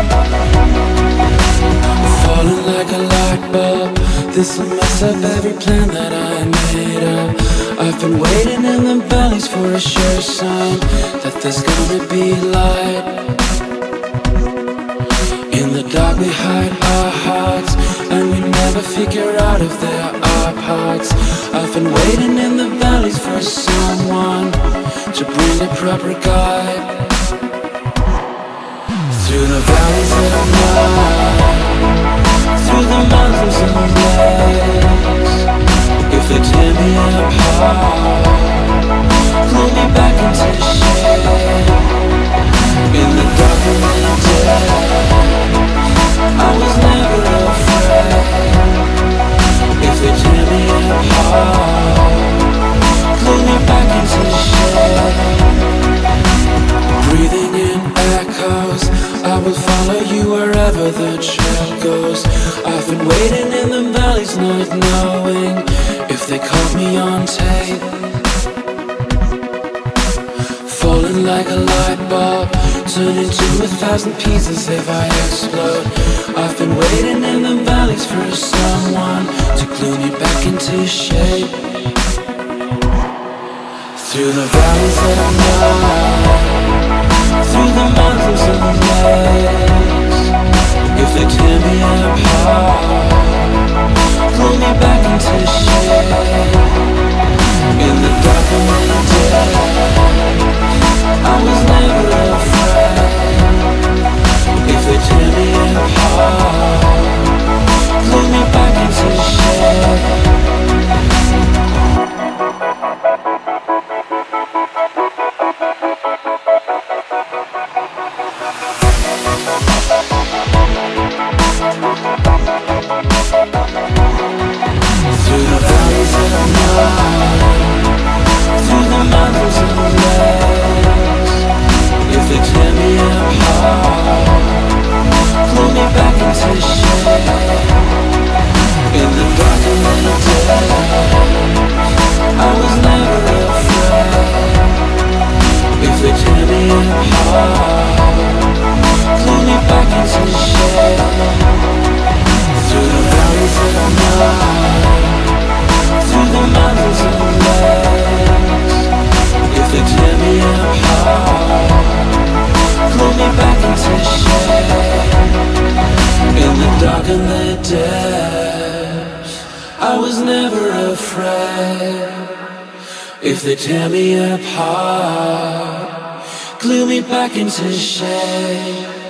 Falling like a light bulb. This will mess up every plan that I made up. I've been waiting in the valleys for a sure sign that there's gonna be light. In the dark we hide our hearts, and we never figure out if there are parts. I've been waiting in the valleys for someone to bring a proper guide. Through the valleys of night, through the mountains and lakes. If they tear me apart, pull me back into shade. In the dark of the day, I was never afraid. If they tear me apart, pull me back into shade. Breathing in echoes, I will follow you wherever the trail goes. I've been waiting in the valleys, not knowing if they caught me on tape. Falling like a light bulb, turning to 1,000 pieces if I explode. I've been waiting in the valleys for someone to glue me back into shape. Through the valleys of night, through the mountains and lakes. If they tear me apart, pull me back into shade. In the dark of the day, I was never afraid. If they tear me apart, pull me back into shade. Through the valleys of night, through the mountains and lakes. If they tear me apart, pull me back into shade. In the dark of the day, I was never afraid. If they tear me apart, pull me back into shade. Through the valleys of night, through the mountains and lakes. If they tear me apart, pull me back into shade. In the dark and the day, I was never afraid. If they tear me apart, glue me back into shade.